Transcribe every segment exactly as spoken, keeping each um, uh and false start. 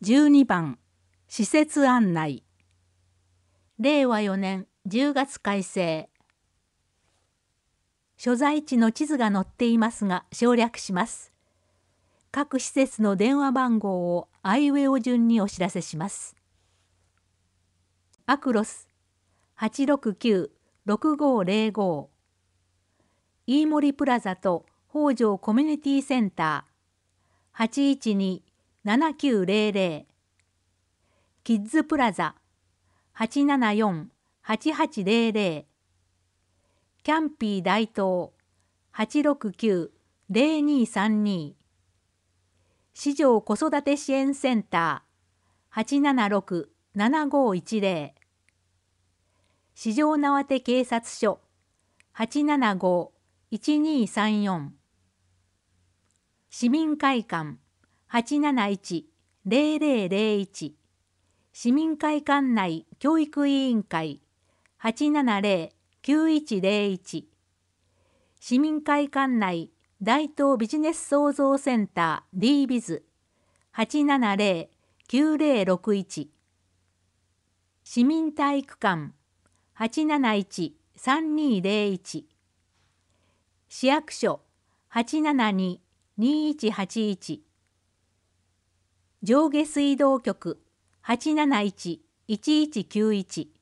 じゅうにばん施設案内。れいわよねんじゅうがつ改正。所在地の地図が載っていますが省略します。各施設の電話番号をあいうえお順にお知らせします。アクロス はちろくきゅう ろくごぜろご、飯森プラザと北条コミュニティセンター はちいちに ななきゅうぜろぜろ、キッズプラザ はちななよん はちはちぜろぜろ、キャンピー大東 はちろくきゅう ぜろにさんに、市場子育て支援センター はちななろく ななごいちぜろ、市場縄手警察署 はちななご いちにさんよん、市民会館 はちなないち ぜろぜろぜろいち、市民会館内教育委員会 はちななぜろ きゅういちぜろいち、市民会館内大東ビジネス創造センター ディービズ はちななぜろ きゅうぜろろくいち、市民体育館 はちなないち さんにぜろいち、市役所 はちななに にいちはちいち、上下水道局 はちなないち いちいちきゅういち、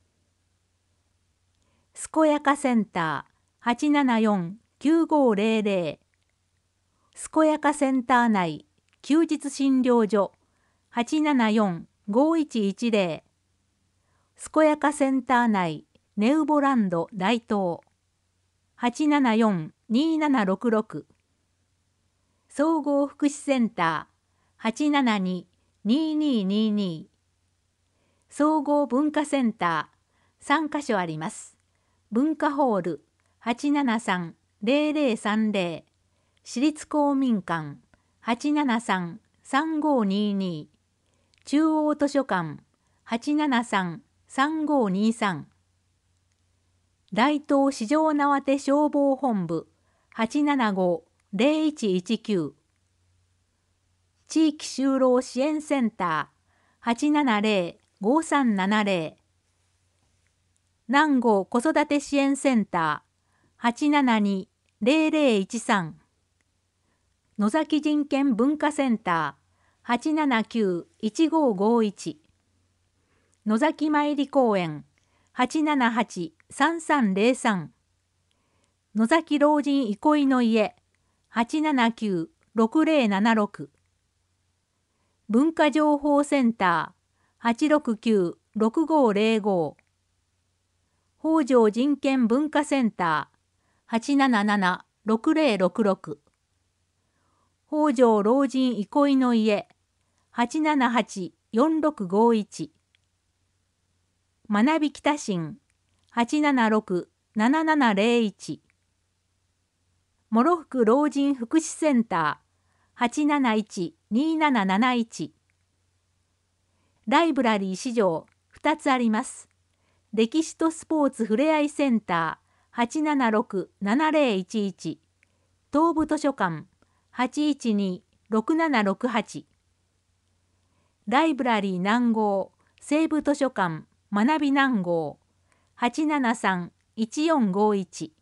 すこやかセンター はちななよん きゅうごぜろぜろ、すこやかセンター内休日診療所 はちななよん ごいちいちぜろ、すこやかセンター内ネウボランド大東 はちななよん にななろくろく、総合福祉センター はちななに にににに、総合文化センターさんかしょあります。文化ホール はちななさん ぜろぜろさんぜろ、市立公民館 はちななさん さんごにに、中央図書館 はちななさん さんごにさん、大東市場縄手消防本部 はちななご ぜろいちいちきゅう、地域就労支援センター はちななぜろ ごさんななぜろ、南郷子育て支援センター はちななに ぜろぜろいちさん、野崎人権文化センター はちななきゅう いちごごいち、野崎参り公園 はちななはち さんさんぜろさん、野崎老人憩いの家 はちななきゅう ろくぜろななろく、文化情報センター はちろくきゅう ろくごぜろご、北条人権文化センター はちなななな ろくぜろろくろく、北条老人憩いの家 はちななはち よんろくごいち、学び北新 はちななろく ななななぜろいち、諸福老人福祉センター はちなないち になななないち、ライブラリー市場ふたつあります。歴史とスポーツふれあいセンター はちななろく ななぜろいちいち、東部図書館 はちいちに ろくななろくはち、ライブラリー南郷西部図書館学び南郷 はちななさん いちよんごいち。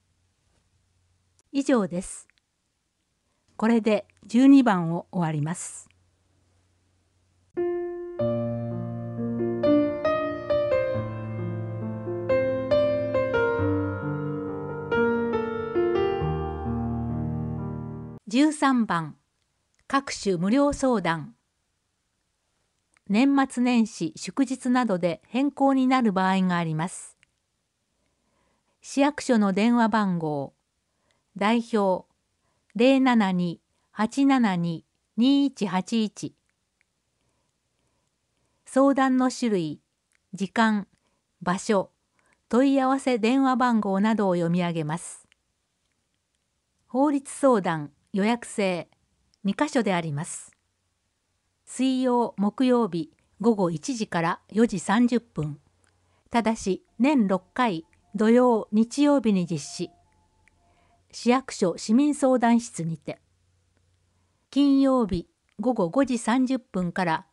以上です。これでじゅうにばんを終わります。じゅうさんばん各種無料相談。年末年始祝日などで変更になる場合があります。市役所の電話番号代表 ぜろななに はちななに にいちはちいち、相談の種類、時間、場所、問い合わせ電話番号などを読み上げます。法律相談予約制にかしょであります。水曜木曜日ごごいちじからよじさんじゅっぷん、ただし年ろっかい土曜日曜日に実施。市役所市民相談室にて。金曜日ごごごじさんじゅっぷんから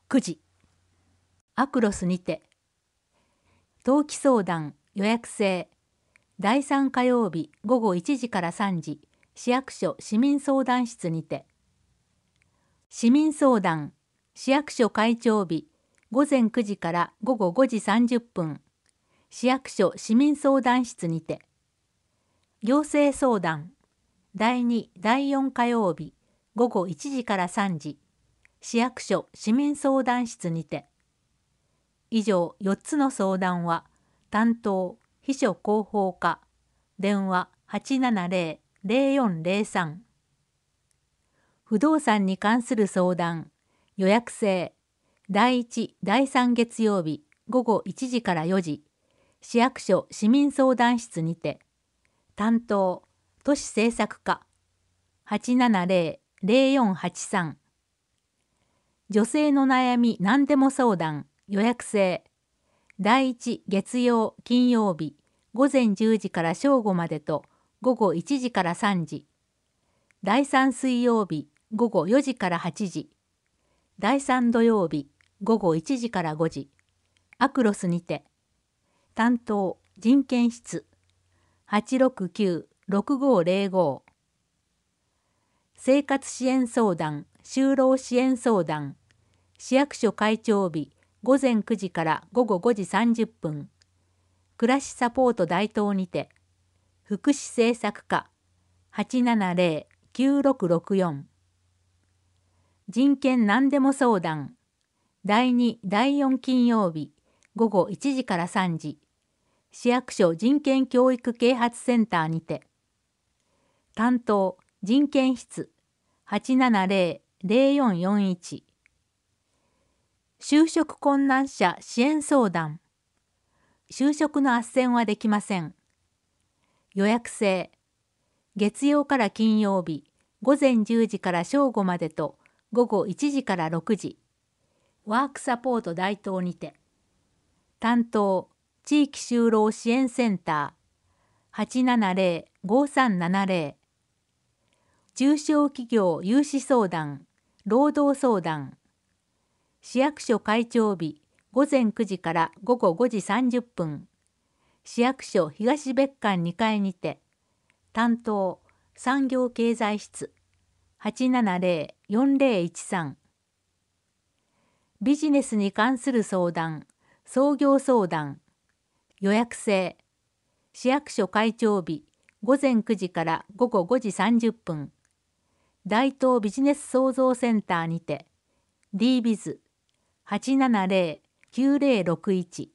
くじ。アクロスにて登記相談予約制だいさん火曜日午後いちじからさんじ市役所市民相談室にて市民相談市役所会長日午前くじから午後ごじさんじゅっぷん市役所市民相談室にて行政相談だいにだいよん火曜日午後いちじからさんじ市役所市民相談室にて以上よっつの相談は担当秘書広報課電話 はちななゼロ ゼロよんゼロさん不動産に関する相談予約制だいいちだいさん月曜日午後いちじからよじ市役所市民相談室にて担当都市政策課 はちななゼロ ゼロよんはちさん女性の悩み何でも相談予約制だいいち月曜金曜日午前じゅうじから正午までと午後いちじからさんじだいさん水曜日午後よじからはちじだいさん土曜日午後いちじからごじアクロスにて担当人権室 はちろくきゅう ろくごゼロご生活支援相談就労支援相談市役所会長日午前くじから午後ごじさんじゅっぷん暮らしサポート大東にて福祉政策課 はちななゼロ きゅうろくろくよん人権何でも相談だいにだいよん金曜日午後いちじからさんじ市役所人権教育啓発センターにて担当人権室 はちななゼロ ゼロよんよんいち就職困難者支援相談就職の斡旋はできません予約制月曜から金曜日午前じゅうじから正午までと午後いちじからろくじワークサポート大東にて担当地域就労支援センター はちななゼロ ごさんななゼロ中小企業融資相談労働相談市役所会長日午前くじから午後ごじさんじゅっぷん市役所東別館にかいにて担当産業経済室 はちななゼロ よんゼロいちさんビジネスに関する相談創業相談予約制市役所会長日午前くじから午後ごじさんじゅっぷん大東ビジネス創造センターにて ディービズ はちななゼロ きゅうゼロろくいち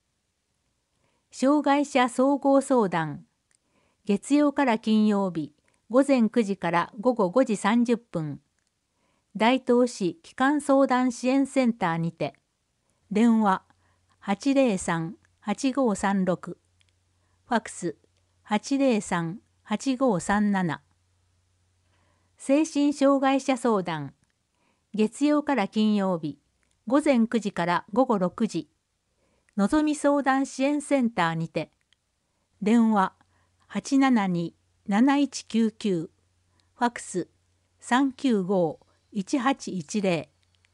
障害者総合相談月曜から金曜日午前くじから午後ごじさんじゅっぷん大東市基幹相談支援センターにて電話 はちゼロさん はちごさんろく ファクス はちゼロさん はちごさんなな精神障害者相談月曜から金曜日午前くじから午後ろくじのぞみ相談支援センターにて電話 はちななに なないちきゅうきゅう ファクス さんきゅうご いちはちいちゼ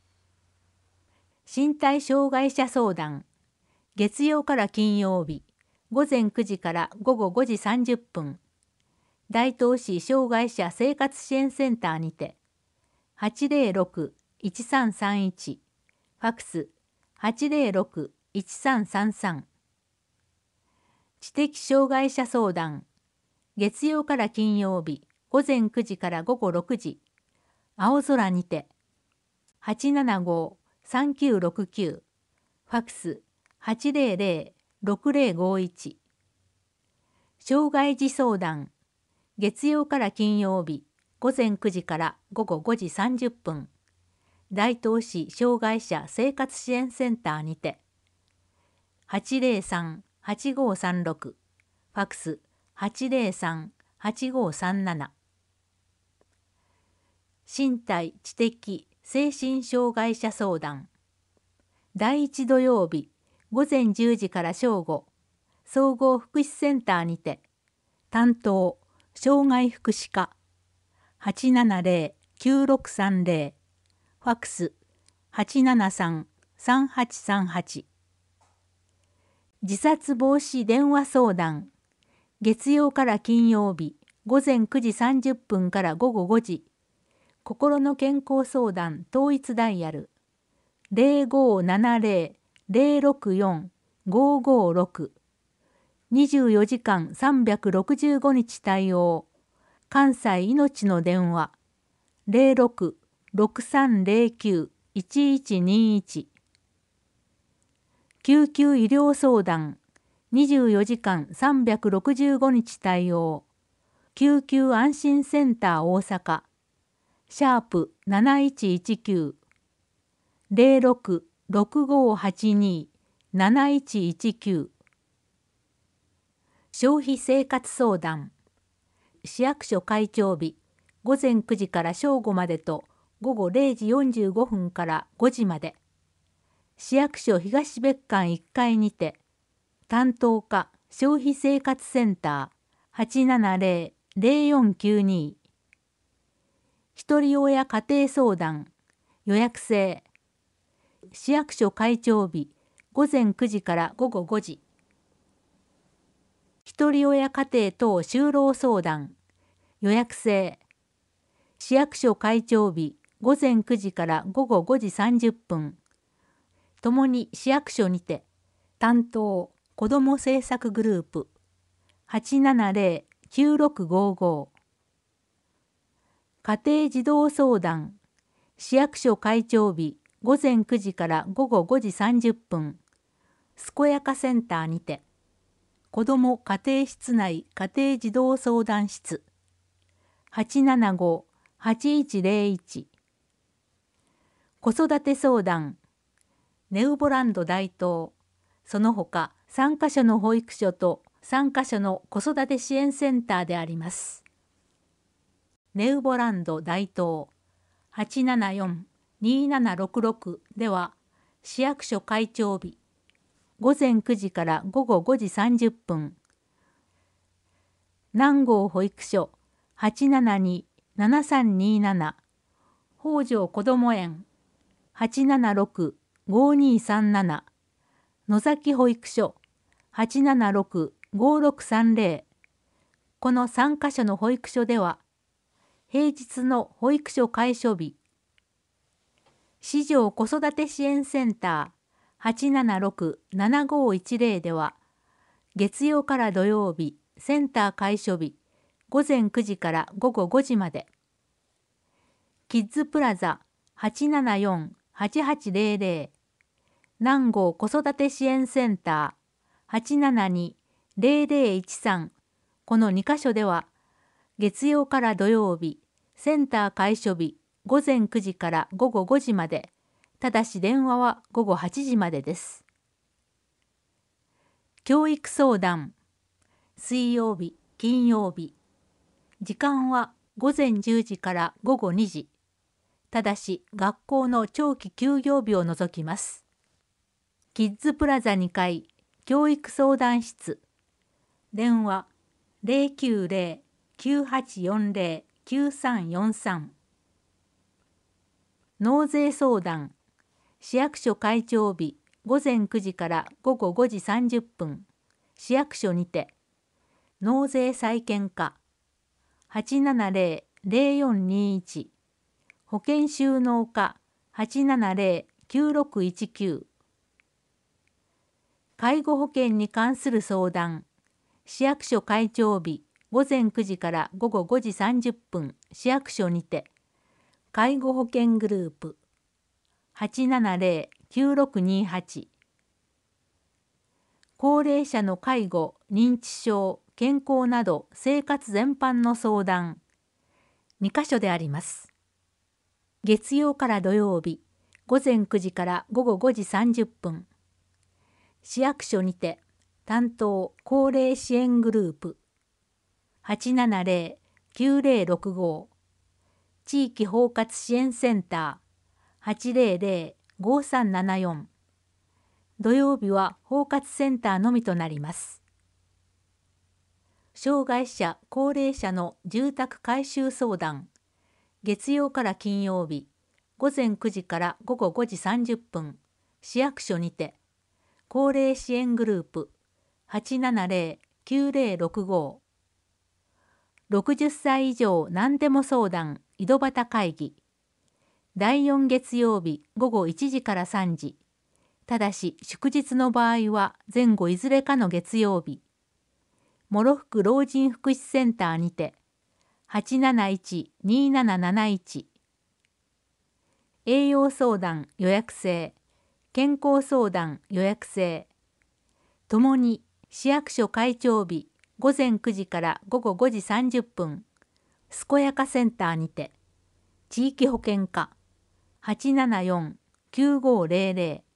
ロ身体障害者相談月曜から金曜日午前くじから午後ごじさんじゅっぷん大東市障害者生活支援センターにてはちゼロろく いちさんさんいちファクス はちゼロろく いちさんさんさん知的障害者相談月曜から金曜日午前くじから午後ろくじ青空にてはちななご さんきゅうろくきゅうファクス はちゼロゼロ ろくゼロごいち障害児相談月曜から金曜日午前くじから午後ごじさんじゅっぷん大東市障害者生活支援センターにてはちゼロさん はちごさんろくファクス はちゼロさん はちごさんなな身体知的精神障害者相談だいいち土曜日午前じゅうじから正午総合福祉センターにて担当障害福祉課 はちななゼロ きゅうろくさんゼロファクスはちななさん さんはちさんはち。自殺防止電話相談。月曜から金曜日、午前くじさんじゅっぷんから午後ごじ。心の健康相談統一ダイヤル。ゼロごーななゼロ ゼロろくよん ごーごーろく。にじゅうよじかんさんびゃくろくじゅうごにち対応。関西いのちの電話。ゼロろく ろくさんゼロきゅう いちいちにいち。救急医療相談。にじゅうよじかんさんびゃくろくじゅうごにち対応。救急安心センター大阪。シャープなないちいちきゅう。ゼロろく ろくごーはちに なないちいちきゅう。消費生活相談。市役所開庁日、午前くじから正午までと午後れいじよんじゅうごふんからごじまで。市役所東別館いっかいにて、担当課消費生活センター はちななゼロ ゼロよんきゅうに。ひとり親家庭相談予約制。市役所開庁日、午前くじから午後ごじ。ひとり親家庭等就労相談予約制。市役所開庁日、午前くじから午後ごじさんじゅっぷん。ともに市役所にて、担当子ども政策グループ はちななゼロ きゅうろくごーごー。家庭児童相談市役所開庁日、午前くじから午後ごじさんじゅっぷん。健やかセンターにて、子ども家庭室内家庭児童相談室 はちななご はちいちゼロいち。子育て相談ネウボランド大東、その他さんかしょの保育所とさんかしょの子育て支援センターであります。ネウボランド大東 はちななよん にななろくろく では市役所開庁日、午前くじから午後ごじさんじゅっぷん。南郷保育所 はちななに ななさんになな。北条こども園 はちななろく ごにさんなな。野崎保育所 はちななろく ごろくさんゼロ。このさんかしょの保育所では、平日の保育所開所日、市場子育て支援センターはちななろく ななごいちゼロでは、月曜から土曜日、センター開所日、午前くじから午後ごじまで。キッズプラザ はちななよん はちはちゼロゼロ。南郷子育て支援センター はちななに ゼロゼロいちさん。このにかしょでは、月曜から土曜日、センター開所日、午前くじから午後ごじまで。ただし電話は午後はちじまでです。教育相談。水曜日、金曜日。時間は午前じゅうじから午後にじ。ただし学校の長期休業日を除きます。キッズプラザにかい、教育相談室。電話ゼロきゅうゼロ きゅうはちよんゼロ きゅうさんよんさん。納税相談。市役所開庁日、午前くじから午後ごじさんじゅっぷん。市役所にて、納税再検課 はちななゼロ ゼロよんにいち。保険収納課 はちななゼロ きゅうろくいちきゅう。介護保険に関する相談。市役所開庁日、午前くじから午後ごじさんじゅっぷん。市役所にて、介護保険グループ はちななゼロ きゅうろくにはち。高齢者の介護、認知症、健康など生活全般の相談。にかしょであります。月曜から土曜日、午前くじから午後ごじさんじゅっぷん。市役所にて、担当高齢支援グループ はちななゼロ きゅうゼロろくご。地域包括支援センター はちゼロゼロ ごさんななよん。土曜日は包括センターのみとなります。障害者・高齢者の住宅改修相談。月曜から金曜日、 午前くじから午後ごじさんじゅっぷん、市役所にて、高齢支援グループ はちななゼロ きゅうゼロろくご、ろくじゅっさい以上何でも相談井戸端会議、だいよん月曜日午後いちじからさんじ、ただし祝日の場合は前後いずれかの月曜日、諸福老人福祉センターにて、はちなないち になななないち、栄養相談予約制、健康相談予約制、ともに市役所開庁日午前くじから午後ごじさんじゅっぷん、健やかセンターにて、地域保険課 はちななよん きゅうごゼロゼロ、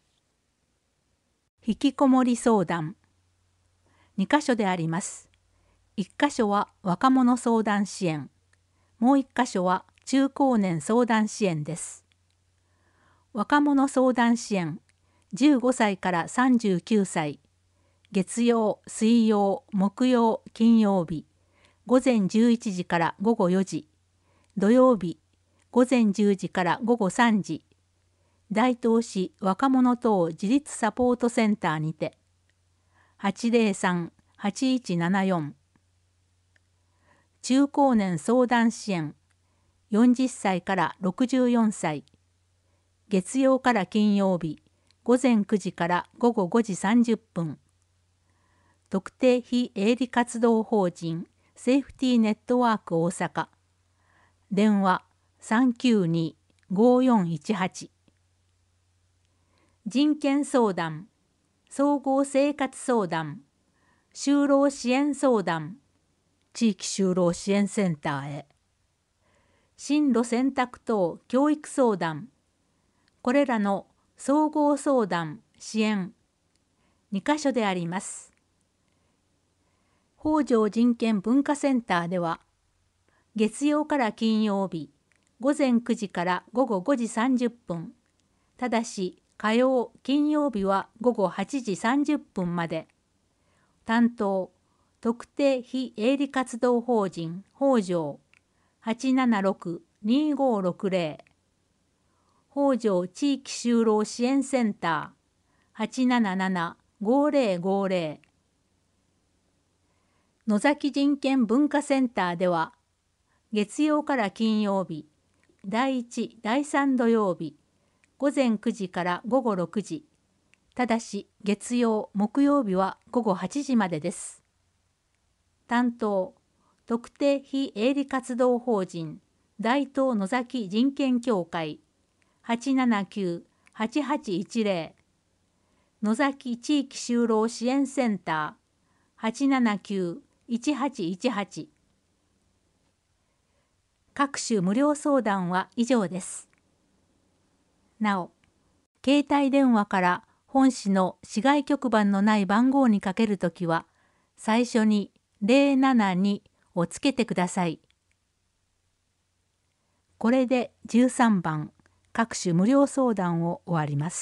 引きこもり相談、にかしょであります。いっかしょは若者相談支援、もういっかしょは中高年相談支援です。若者相談支援、じゅうごさいからさんじゅうきゅうさい、月曜、水曜、木曜、金曜日、午前じゅういちじから午後よじ、土曜日、午前じゅうじから午後さんじ、大東市若者等自立サポートセンターにて、はちゼロさん はちいちななよん、中高年相談支援、よんじゅっさいからろくじゅうよんさい、月曜から金曜日、午前くじから午後ごじさんじゅっぷん、特定非営利活動法人セーフティーネットワーク大阪、電話 さんきゅうに ごよんいちはち、人権相談、総合生活相談、就労支援相談、地域就労支援センターへ、進路選択等教育相談、これらの総合相談、支援、にかしょであります。北条人権文化センターでは、月曜から金曜日、午前くじから午後ごじさんじゅっぷん、ただし火曜、金曜日は午後はちじさんじゅっぷんまで、担当、特定非営利活動法人北条 はちななろく にごろくゼロ、北条地域就労支援センター はちなななな ごゼロごゼロ、野崎人権文化センターでは、月曜から金曜日、だいいち、だいさん土曜日、午前くじから午後ろくじ、ただし月曜、木曜日は午後はちじまでです。担当、特定非営利活動法人大東野崎人権協会 はちななきゅう はちはちいちゼロ、野崎地域就労支援センター はちななきゅう いちはちいちはち、各種無料相談は以上です。なお、携帯電話から本市の市外局番のない番号にかけるときは、最初にゼロななにをつけてください。これでじゅうさんばん、各種無料相談を終わります。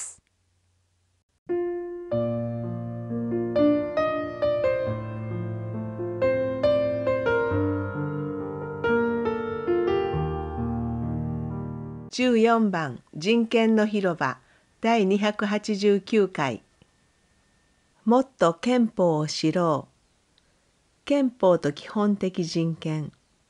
じゅうよんばん人権の広場だいにひゃくはちじゅうきゅうかい、もっと憲法を知ろう、憲法と基本的人権。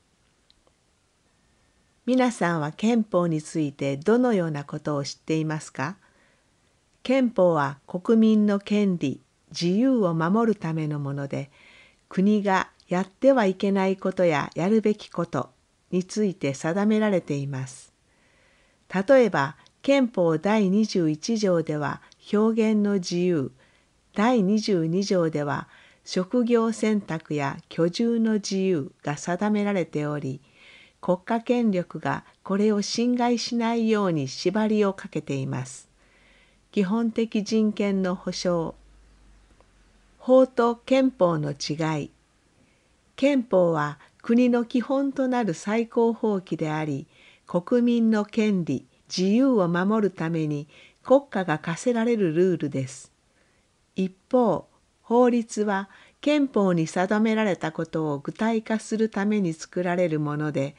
皆さんは憲法についてどのようなことを知っていますか？憲法は国民の権利、自由を守るためのもので、国がやってはいけないことややるべきことについて定められています。例えば、憲法だいにじゅういち条では表現の自由、だいにじゅうに条では職業選択や居住の自由が定められており、国家権力がこれを侵害しないように縛りをかけています。基本的人権の保障。法と憲法の違い。憲法は国の基本となる最高法規であり、国民の権利、自由を守るために国家が課せられるルールです。一方、法律は憲法に定められたことを具体化するために作られるもので、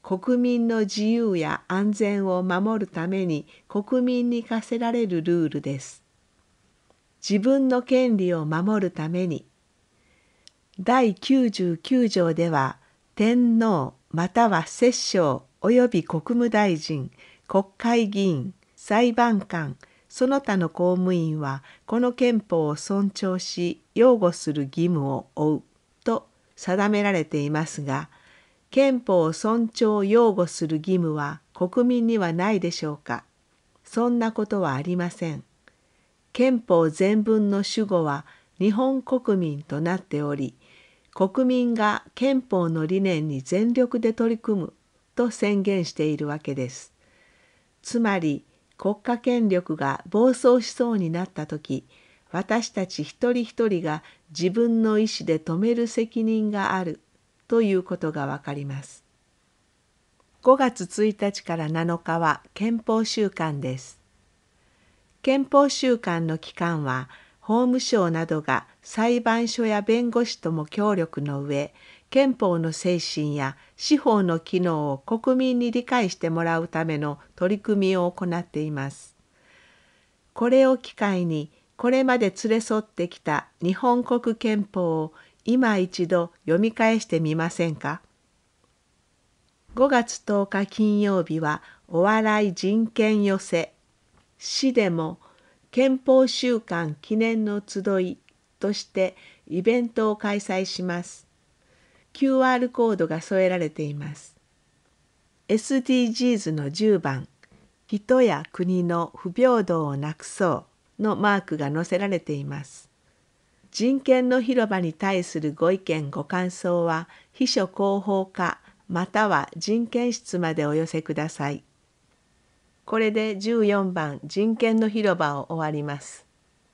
国民の自由や安全を守るために国民に課せられるルールです。自分の権利を守るために、だいきゅうじゅうきゅう条では、天皇または摂政及び国務大臣、国会議員、裁判官、その他の公務員はこの憲法を尊重し擁護する義務を負うと定められていますが、憲法を尊重擁護する義務は国民にはないでしょうか。そんなことはありません。憲法全文の主語は日本国民となっており、国民が憲法の理念に全力で取り組むと宣言しているわけです。つまり、国家権力が暴走しそうになったとき、私たち一人一人が自分の意思で止める責任があるということがわかります。ごがつついたちからなのかは憲法週間です。憲法週間の期間は、法務省などが裁判所や弁護士とも協力の上、憲法の精神や司法の機能を国民に理解してもらうための取り組みを行っています。これを機会に、これまで連れ添ってきた日本国憲法を今一度読み返してみませんか。ごがつとおか金曜日はお笑い人権寄せ、市でも憲法週間記念の集いとしてイベントを開催します。キューアール コードが添えられています。エスディージーズ のじゅうばん、人や国の不平等をなくそうのマークが載せられています。人権の広場に対するご意見ご感想は、秘書広報課または人権室までお寄せください。これでじゅうよんばん人権の広場を終わります。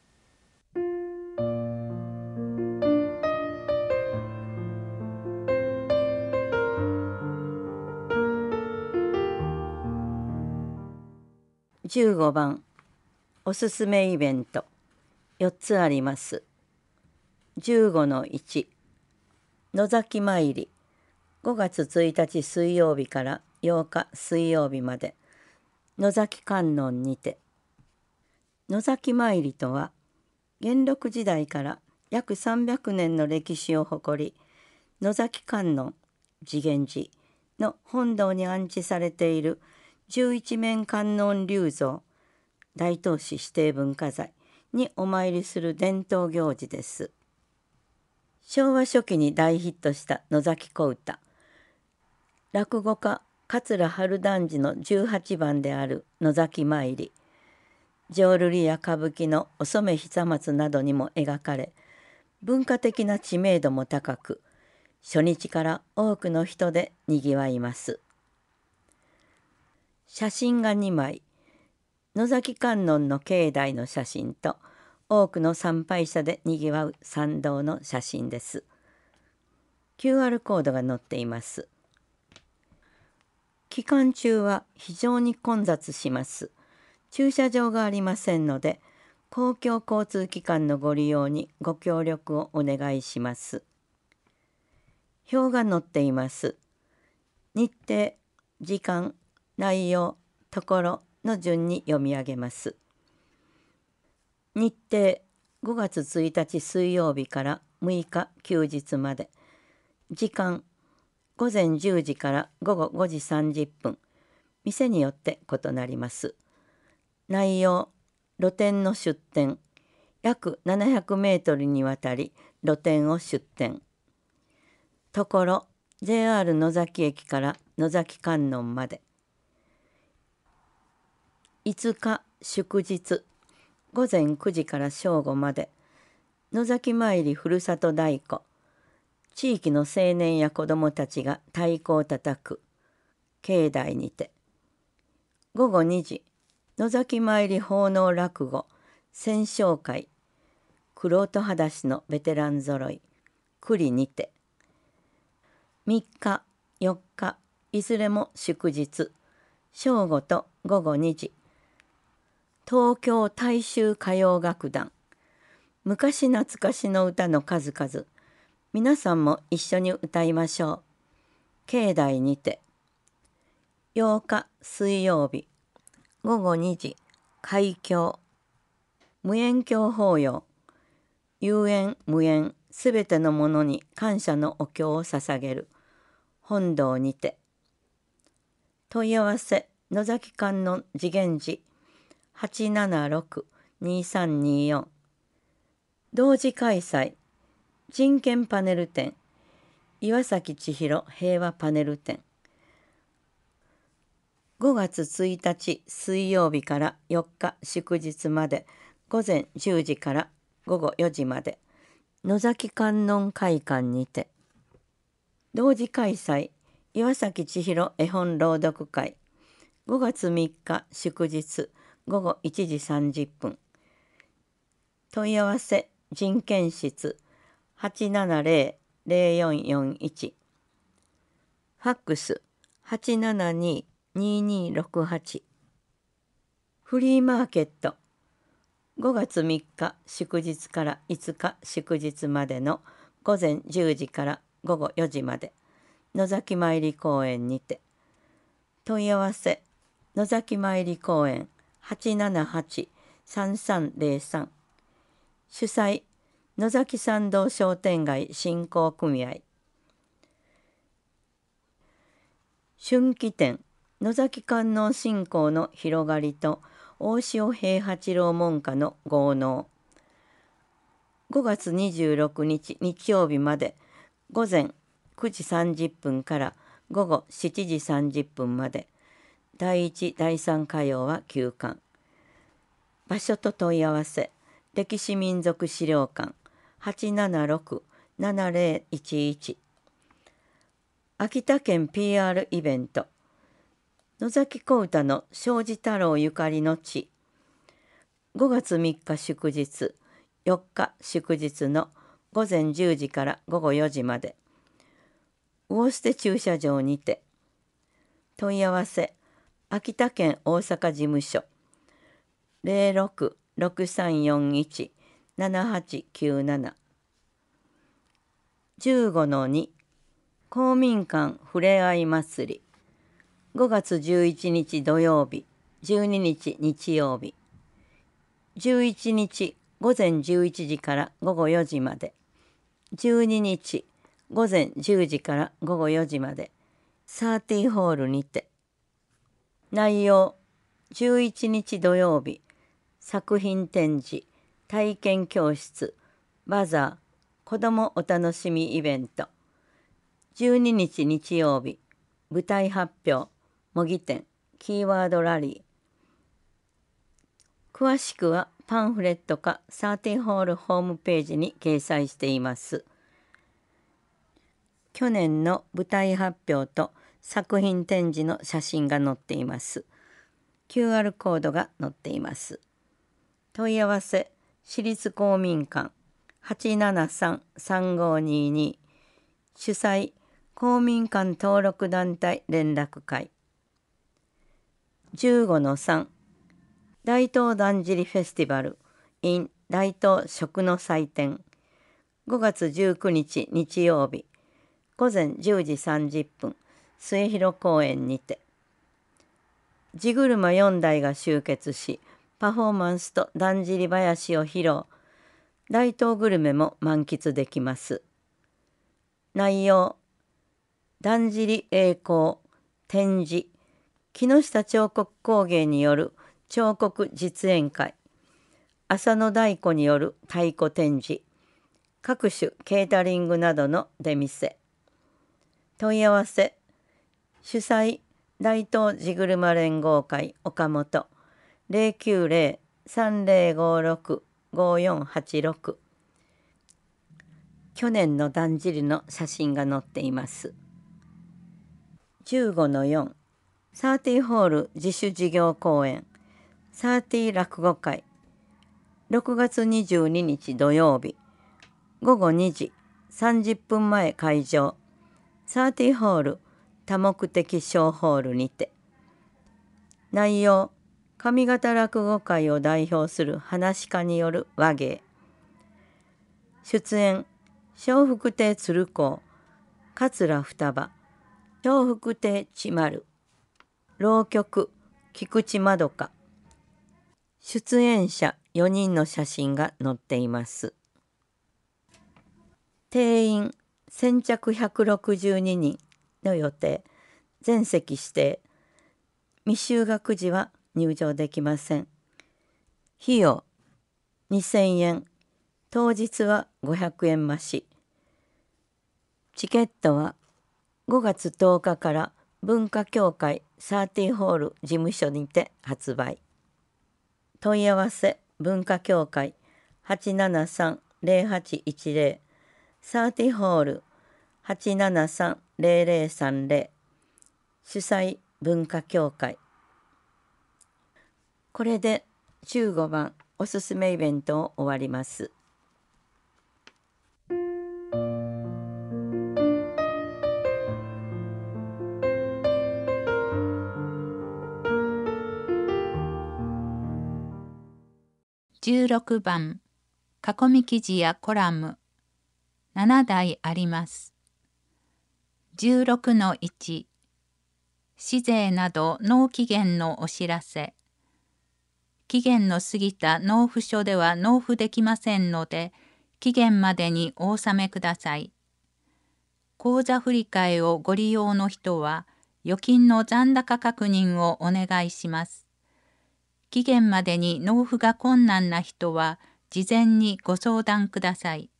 じゅうごばんおすすめイベントよっつあります。じゅうごのいち野崎参りごがつついたち水曜日からようか水曜日まで野崎観音にて。野崎参りとは元禄時代から約さんびゃくねんの歴史を誇り、野崎観音慈眼寺の本堂に安置されている十一面観音立像大東市指定文化財にお参りする伝統行事です。昭和初期に大ヒットした野崎小唄、落語家桂春団治のじゅうはちばんである野崎参り、浄瑠璃や歌舞伎のお染久松などにも描かれ、文化的な知名度も高く、初日から多くの人でにぎわいます。写真がにまい、野崎観音の境内の写真と多くの参拝者でにぎわう参道の写真です。キューアール コードが載っています。期間中は非常に混雑します。駐車場がありませんので、公共交通機関のご利用にご協力をお願いします。表が載っています。日程、時間、内容、ところの順に読み上げます。日程、ごがつついたち水曜日からむいか休日まで。時間、ごぜんじゅうじからごごごじさんじゅっぷん。店によって異なります。内容、露店の出店。約ななひゃくメートルにわたり露店を出店。ところ、ジェイアール 野崎駅から野崎観音まで。いつか祝日、ごぜんくじから正午まで、野崎参りふるさと太鼓、地域の青年や子どもたちが太鼓をたたく、境内にて。ごごにじ、野崎参り奉納落語、戦勝会、玄人裸足のベテランぞろい、栗にて。みっか、よっか、いずれも祝日、正午とごごにじ。東京大衆歌謡楽団、昔懐かしの歌の数々、皆さんも一緒に歌いましょう。境内にて。 ようか水曜日ごごにじ開経無縁経法要有縁無縁すべてのものに感謝のお経を捧げる本堂にて問い合わせ野崎観音次元寺 はちななろくにさんによん 同時開催人権パネル展岩崎千尋平和パネル展ごがつついたち水曜日からよっか祝日まで午前じゅうじからごごよじまで野崎観音会館にて同時開催岩崎千尋絵本朗読会ごがつみっか祝日ごごいちじさんじゅっぷん問い合わせ人権室 はちななぜろ ぜろよんよんいち ファックス はちななに ににろくはち フリーマーケットごがつみっか祝日からいつか祝日までのごぜんじゅうじからごごよじまで野崎参り公園にて問い合わせ野崎参り公園 はちななはち さんさんぜろさん 主催野崎参道商店街振興組合春季展野崎観音信仰の広がりと大塩平八郎門下の豪農ごがつにじゅうろくにち日曜日まで午前くじさんじゅっぷんからごごしちじさんじゅっぷんまでだいいちだいさん火曜は休館場所と問い合わせ歴史民族資料館 はちななろく ななぜろいちいち 秋田県 ピーアール イベント野崎小唄の庄司太郎ゆかりの地ごがつみっか祝日よっか祝日のごぜんじゅうじからごごよじまで魚捨駐車場にて問い合わせ秋田県大阪事務所 ぜろろく ろくさんよんいち ななはちきゅうなな じゅうごのに公民館ふれあい祭りごがつじゅういちにち土曜日じゅうににち日曜日じゅういちにちごぜんじゅういちじからごごよじまでじゅうににちごぜんじゅうじからごごよじまでサーティーホールにて内容じゅういちにち土曜日作品展示体験教室バザー子どもお楽しみイベントじゅうににち日曜日舞台発表模擬店キーワードラリー詳しくはパンフレットかサーティーホールホームページに掲載しています去年の舞台発表と作品展示の写真が載っていますキューアール コードが載っています問い合わせ私立公民館 はちななさん さんごにに 主催公民館登録団体連絡会 じゅうごのさん 大東だんじりフェスティバル in 大東食の祭典ごがつじゅうくにち日曜日ごぜんじゅうじさんじゅっぷん末広公園にて地車よんだいが集結しパフォーマンスとだんじり囃子を披露大東グルメも満喫できます内容だんじり栄光展示木下彫刻工芸による彫刻実演会浅野太鼓による太鼓展示各種ケータリングなどの出店問い合わせ主催大東地車連合会岡本 ゼロきゅうゼロ さんゼロごろく ごよんはちろく 去年のだんじりの写真が載っていますじゅうごのよんサーティーホール自主事業公演サーティー落語会ろくがつにじゅうににち土曜日ごごにじさんじゅっぷんまえ開場サーティーホール多目的小ホールにて内容上方落語会を代表する噺家による話芸出演笑福亭鶴光桂双葉笑福亭千丸浪曲菊池まどか。出演者よにんの写真が載っています。定員先着ひゃくろくじゅうににんの予定。全席指定。未就学児は入場できません。費用にせんえん。当日はごひゃくえん増し。チケットはごがつとおかから文化協会サーティホール事務所にて発売。問い合わせ文化協会 はちななさんゼロはちいちゼロ サーティホール はちななさんゼロゼロさんゼロ 主催文化協会。これでじゅうごばんおすすめイベントを終わります。 じゅうろくばん囲み記事やコラムななだいあります。じゅうろくのいち市税など納期限のお知らせ。期限の過ぎた納付書では納付できませんので、期限までにお納めください。口座振替をご利用の人は、預金の残高確認をお願いします。期限までに納付が困難な人は、事前にご相談ください。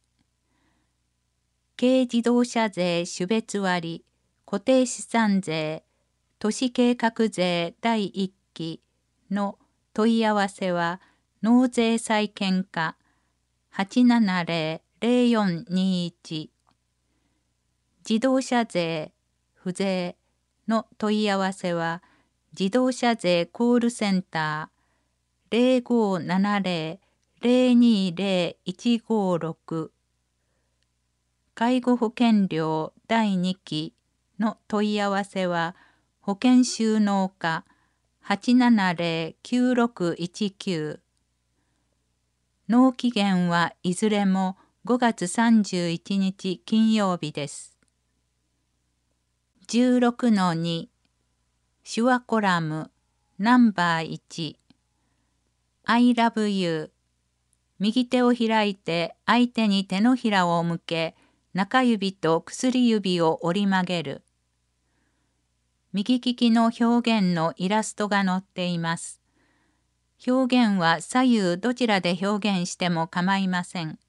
軽自動車税種別割、固定資産税、都市計画税だいいっきの問い合わせは、納税債権課 はちななゼロ ゼロよんにいち、自動車税、不税の問い合わせは、自動車税コールセンターゼロごななゼロ ゼロにゼロいちごろく、介護保険料だいにきの問い合わせは、保険収納課 はちななゼロ きゅうろくいちきゅう。納期限はいずれもごがつさんじゅういちにち金曜日です。じゅうろくのに 手話コラムナンバーいち I love you。 右手を開いて相手に手のひらを向け、中指と薬指を折り曲げる。右利きの表現のイラストが載っています。表現は左右どちらで表現しても構いません。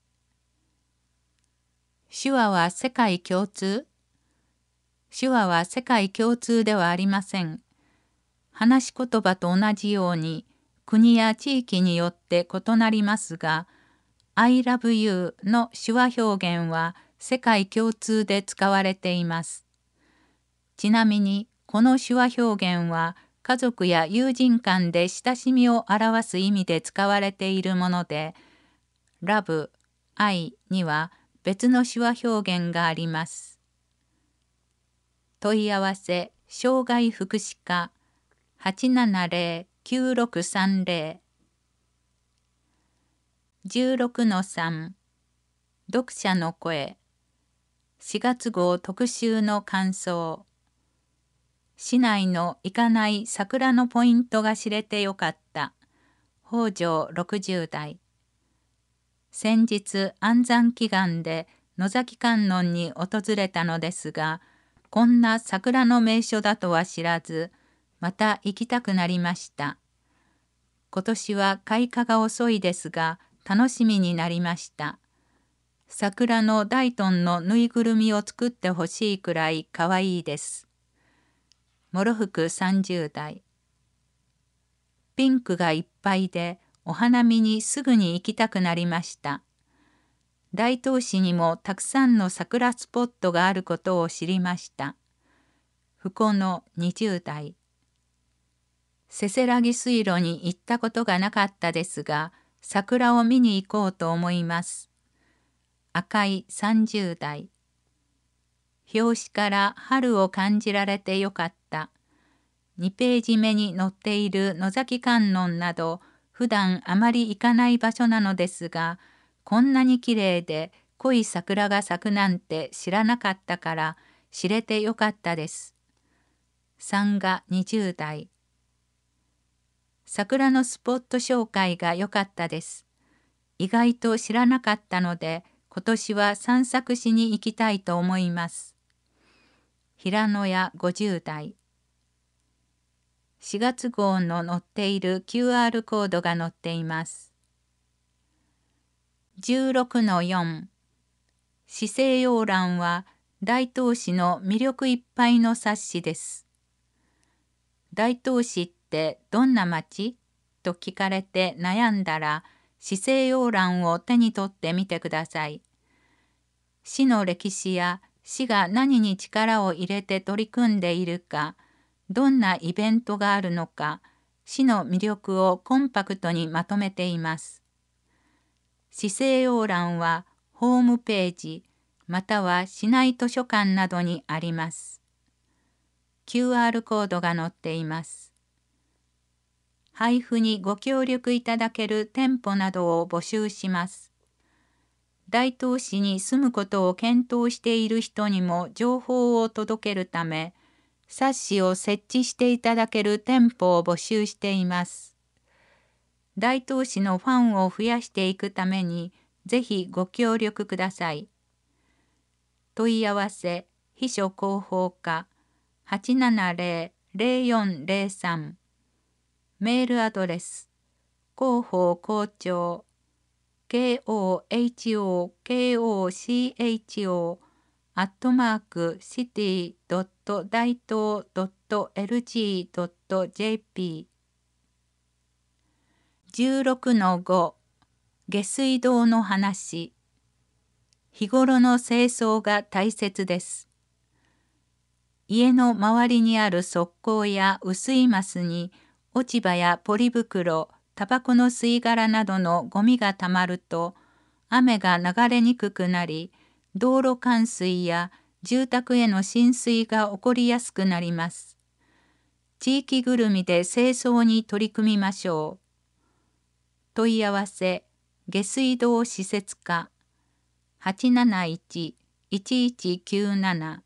手話は世界共通？手話は世界共通ではありません。話し言葉と同じように国や地域によって異なりますが、I love you の手話表現は世界共通で使われています。ちなみにこの手話表現は家族や友人間で親しみを表す意味で使われているもので、love、愛には別の手話表現があります。問い合わせ障害福祉課 はちななゼロ きゅうろくさんゼロ。 じゅうろくのさん 読者の声しがつ号特集の感想。市内の行かない桜のポイントが知れてよかった。北条ろくじゅう代。先日安産祈願で野崎観音に訪れたのですが、こんな桜の名所だとは知らず、また行きたくなりました。今年は開花が遅いですが、楽しみになりました。桜の大豚のぬいぐるみを作ってほしいくらいかわいいです。諸福さんじゅう代。ピンクがいっぱいでお花見にすぐに行きたくなりました。大東市にもたくさんの桜スポットがあることを知りました。福のにじゅう代。せせらぎ水路に行ったことがなかったですが、桜を見に行こうと思います。赤いさんじゅう代。表紙から春を感じられてよかった。にページ目に載っている野崎観音など、普段あまり行かない場所なのですが、こんなにきれいで濃い桜が咲くなんて知らなかったから、知れてよかったです。 産がにじゅう代。桜のスポット紹介が良かったです。意外と知らなかったので、今年は散策しに行きたいと思います。平野屋ごじゅう代。しがつ号の載っている キューアール コードが載っています。じゅうろくのよん。施政要覧は大東市の魅力いっぱいの冊子です。大東市ってどんな町と聞かれて悩んだら、施政要覧を手に取ってみてください。市の歴史や市が何に力を入れて取り組んでいるか、どんなイベントがあるのか、市の魅力をコンパクトにまとめています。施政要覧はホームページ、または市内図書館などにあります。キューアール コードが載っています。配布にご協力いただける店舗などを募集します。大東市に住むことを検討している人にも情報を届けるため、冊子を設置していただける店舗を募集しています。大東市のファンを増やしていくために、ぜひご協力ください。問い合わせ、秘書広報課 はちななゼロ ゼロよんゼロさん。メールアドレス、広報校長、コホコアットマークシティドット大東ドットエルジードットジェーピー。じゅうろくのご。下水道の話。日頃の清掃が大切です。家の周りにある側溝や雨水ますに落ち葉やポリ袋、タバコの吸い殻などのゴミがたまると雨が流れにくくなり、道路冠水や住宅への浸水が起こりやすくなります。地域ぐるみで清掃に取り組みましょう。問い合わせ、下水道施設課 はちなないち いちいちきゅうなな。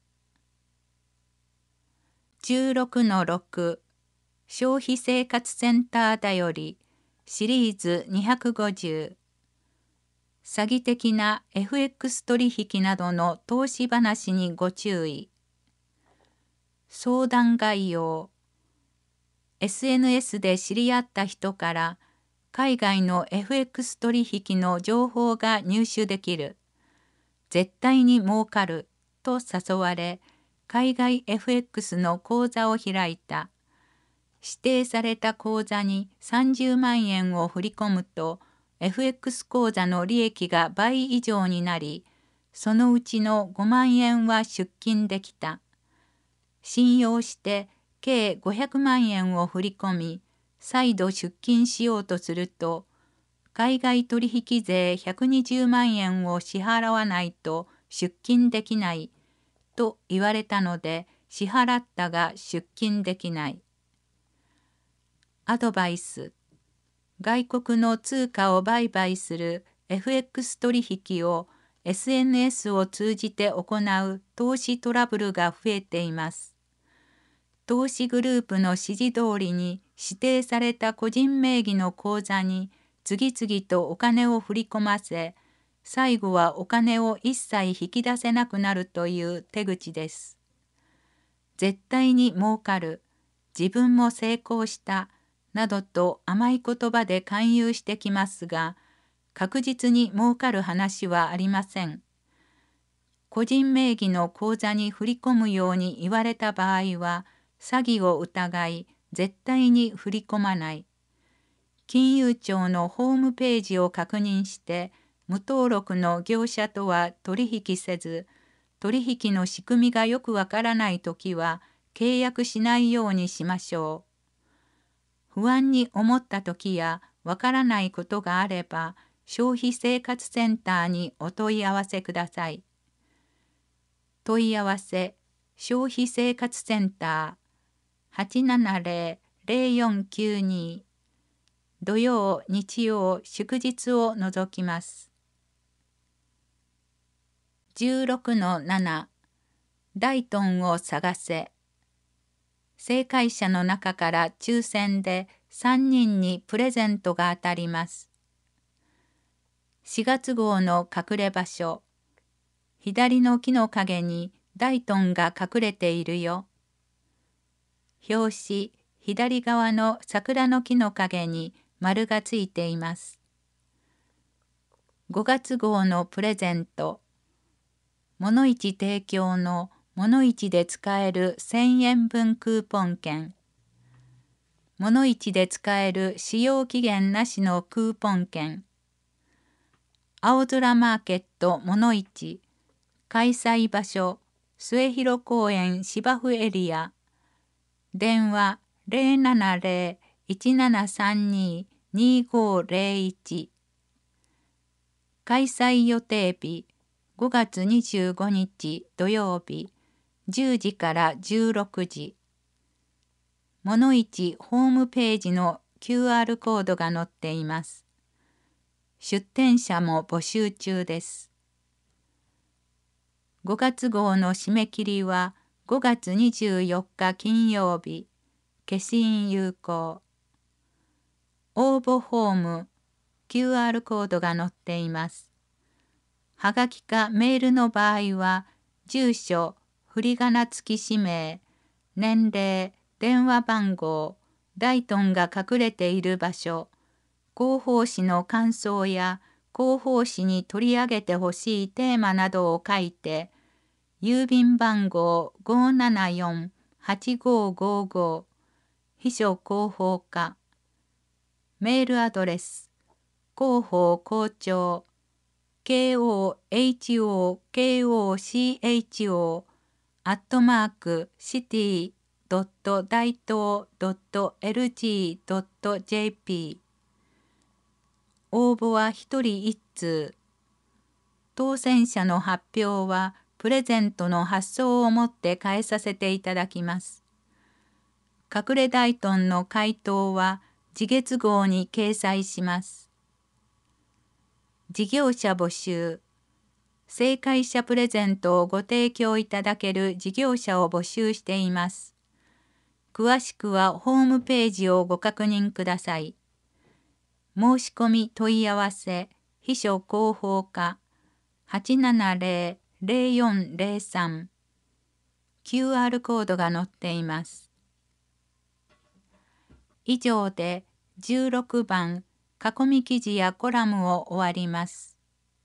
じゅうろくのろく。消費生活センターだよりシリーズにひゃくごじゅう。詐欺的な エフエックス 取引などの投資話にご注意。相談概要。エスエヌエス で知り合った人から海外の エフエックス 取引の情報が入手できる。絶対に儲かると誘われ、海外 エフエックス の口座を開いた。指定された口座にさんじゅうまんえんを振り込むと、エフエックス 口座の利益が倍以上になり、そのうちのごまんえんは出金できた。信用して計ごひゃくまんえんを振り込み、再度出金しようとすると、海外取引税ひゃくにじゅうまんえんを支払わないと出金できないと言われたので、支払ったが出金できない。アドバイス。外国の通貨を売買する エフエックス 取引を エスエヌエス を通じて行う投資トラブルが増えています。投資グループの指示通りに指定された個人名義の口座に次々とお金を振り込ませ、最後はお金を一切引き出せなくなるという手口です。絶対に儲かる、自分も成功した、などと甘い言葉で勧誘してきますが、確実に儲かる話はありません。個人名義の口座に振り込むように言われた場合は、詐欺を疑い、絶対に振り込まない。金融庁のホームページを確認して、無登録の業者とは取引せず、取引の仕組みがよくわからないときは、契約しないようにしましょう。不安に思ったときやわからないことがあれば、消費生活センターにお問い合わせください。問い合わせ、消費生活センター はちななゼロ ゼロよんきゅうに。土曜、日曜、祝日を除きます。じゅうろくのなな。ダイトンを探せ。 正解者の中から抽選でさんにんにプレゼントが当たります。しがつ号の隠れ場所。左の木の陰に大豚が隠れているよ。表紙、左側の桜の木の陰に丸がついています。ごがつ号のプレゼント。物市提供の物市で使えるせんえんぶんクーポン券。物市で使える使用期限なしのクーポン券。青空マーケット物市。開催場所、末広公園芝生エリア。電話 ゼロななゼロ いちななさんに にごゼロいち。開催予定日、ごがつにじゅうごにち土曜日、じゅうじからじゅうろくじ。物市ホームページの キューアール コードが載っています。出店者も募集中です。ごがつ号の締め切りはごがつにじゅうよっか金曜日、消印有効。応募フォーム、キューアール コードが載っています。はがきかメールの場合は、住所、振り仮名付き氏名、年齢、電話番号、大豚が隠れている場所、広報誌の感想や広報誌に取り上げてほしいテーマなどを書いて、郵便番号 ごーななよん はちごーごーご、秘書広報課。メールアドレス、広報校長、ケーオーエイチオーケーオーシーエイチオー アットマークシティドット大東ドットエルジードットジェーピー。応募はひとりいっつう。当選者の発表はプレゼントの発送をもって返させていただきます。隠れ大豚の回答は次月号に掲載します。事業者募集。正解者プレゼントをご提供いただける事業者を募集しています。詳しくはホームページをご確認ください。申し込み問い合わせ、秘書広報課 はちななゼロ ゼロよんゼロさん。キューアール コードが載っています。以上でじゅうろくばん囲み記事やコラムを終わります。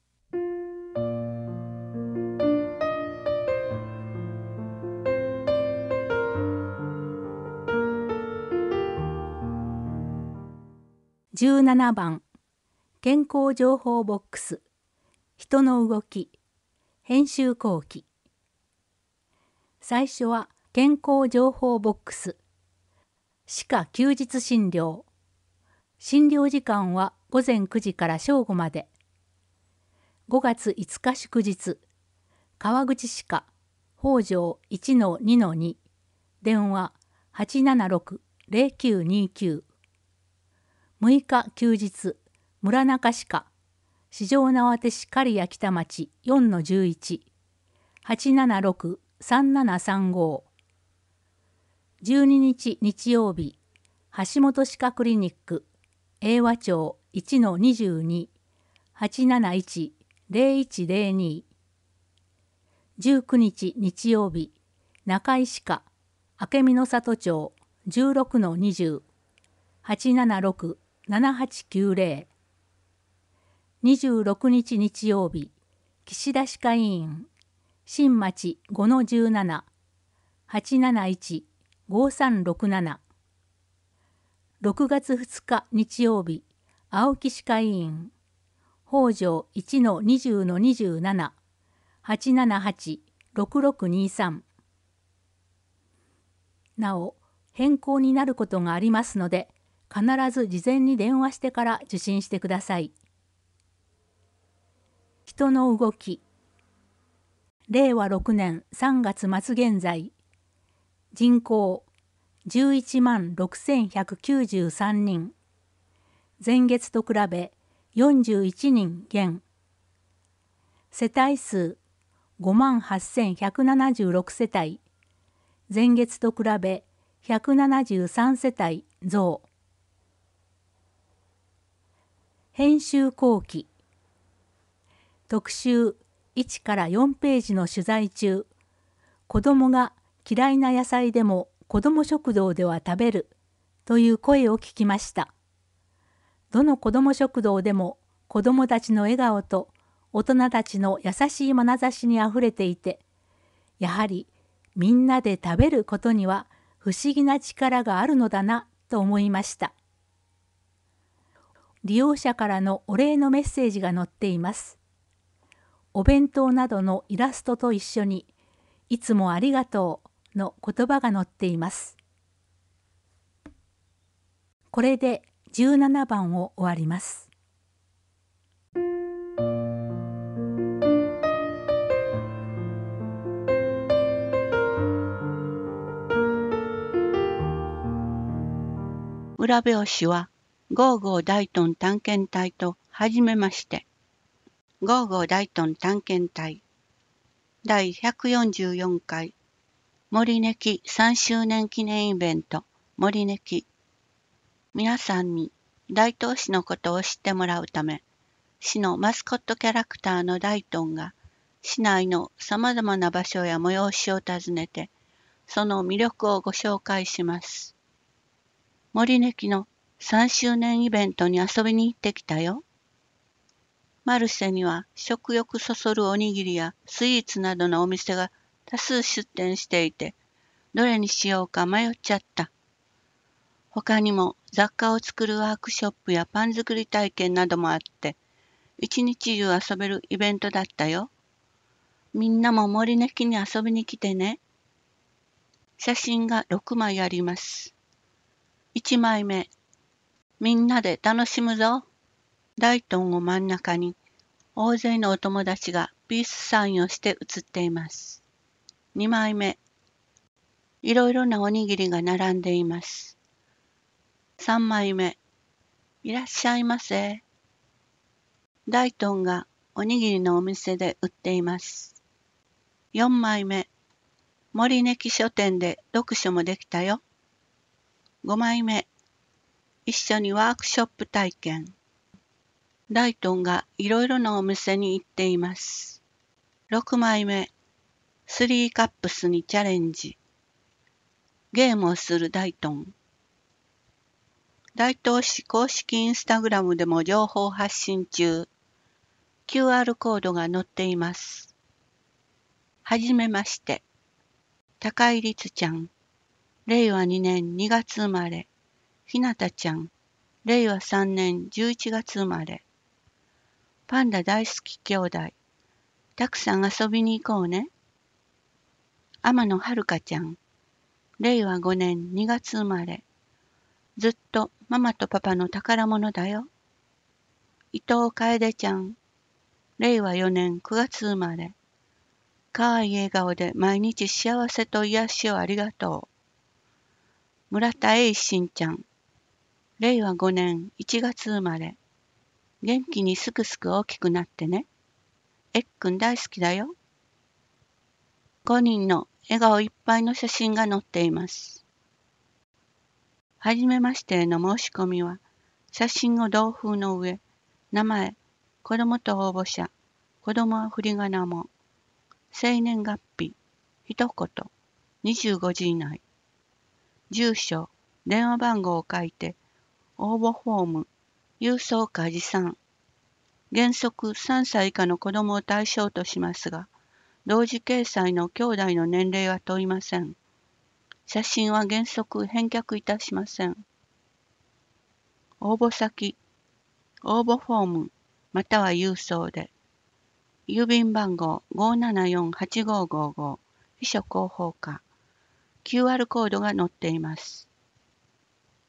じゅうななばん健康情報ボックス人の動き編集後期。最初は健康情報ボックス歯科休日診療。診療時間はごぜんくじから正午まで。ごがついつか祝日。川口歯科北条 いちのにのに 電話 はちななろく ゼロきゅうにきゅう。むいか休日。村中歯科四条畷市刈谷北町 よんのじゅういち はちななろく さんななさんご。じゅうににち日曜日橋本歯科クリニック永和町 いちのにじゅうに はちなないち ゼロいちゼロに。じゅうくにち日曜日中井歯科明美の里町 じゅうろくのにじゅう はちななろく ななはちきゅうゼロ。にじゅうろくにち日曜日岸田歯科医院新町 ごのじゅうなな はちなないち ごさんろくなな。ろくがつふつか日曜日青木歯科医院北条 いちのにじゅうのにじゅうなな はちななはち ろくろくにさん。なお変更になることがありますので必ず事前に電話してから受診してください。人の動き。れいわろくねんさんがつまつ現在。人口じゅういちまんろくせんひゃくきゅうじゅうさんにん。前月と比べよんじゅういちにん減。世帯数ごまんはっせんひゃくななじゅうろくせたい。前月と比べひゃくななじゅうさんせたい増。編集後期。特集いちからよんページの取材中、子どもが嫌いな野菜でも子ども食堂では食べるという声を聞きました。どの子ども食堂でも子どもたちの笑顔と大人たちの優しい眼差しにあふれていて、やはりみんなで食べることには不思議な力があるのだなと思いました。利用者からのお礼のメッセージが載っています。お弁当などのイラストと一緒に、いつもありがとうの言葉が載っています。これでじゅうななばんを終わります。 裏表紙はゴーゴー大トン探検隊とはじめまして。ゴーゴー大トン探検隊だいひゃくよんじゅうよんかい森ネキさんしゅうねん記念イベント森ネキ。皆さんに大東市のことを知ってもらうため、市のマスコットキャラクターの大トンが市内のさまざまな場所や催しを訪ねて、その魅力をご紹介します。森ネキのさんしゅうねんイベントに遊びに行ってきたよ。マルセには食欲そそるおにぎりやスイーツなどのお店が多数出店していて、どれにしようか迷っちゃった。他にも雑貨を作るワークショップやパン作り体験などもあって、一日中遊べるイベントだったよ。みんなも森ネキに遊びに来てね。写真がろくまいあります。いちまいめ、みんなで楽しむぞ。大トンを真ん中に、大勢のお友達がピースサインをして写っています。にまいめ、いろいろなおにぎりが並んでいます。さんまいめ、いらっしゃいませ。大トンがおにぎりのお店で売っています。よんまいめ、森ネキ書店で読書もできたよ。ごまいめ、一緒にワークショップ体験。大トンがいろいろなお店に行っています。ろくまいめ、スリーカップスにチャレンジ。ゲームをする大トン。大東市公式インスタグラムでも情報発信中。キューアール コードが載っています。はじめまして。高井律ちゃん。れいわにねんにがつ生まれ。ひなたちゃん。れいわさんねんじゅういちがつ生まれ。パンダ大好き兄弟。たくさん遊びに行こうね。天野はるかちゃん。れいわごねんにがつ生まれ。ずっとママとパパの宝物だよ。伊藤楓ちゃん。れいわよねんくがつ生まれ。かわいい笑顔で毎日幸せと癒しをありがとう。村田栄しんちゃん。れいわごねんいちがつ生まれ。元気にすくすく大きくなってね。えっくん大好きだよ。ごにんの笑顔いっぱいの写真が載っています。はじめましてへの申し込みは、写真を同封の上、名前、子供と応募者、子供は振り仮名も、生年月日、一言、にじゅうごじ以内、住所、電話番号を書いて、応募フォーム、郵送か持参。原則さんさい以下の子供を対象としますが、同時掲載の兄弟の年齢は問いません。写真は原則返却いたしません。応募先、応募フォーム、または郵送で。郵便番号 ごーななよんはちごーごーご、秘書広報課。キューアール コードが載っています。